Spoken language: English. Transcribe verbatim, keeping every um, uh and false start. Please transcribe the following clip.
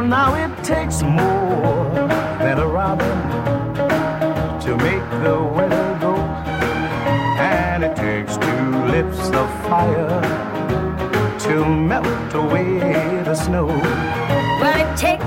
Now it takes more than a robin to make the weather go, and it takes two lips of fire to melt away the snow. Well, it takes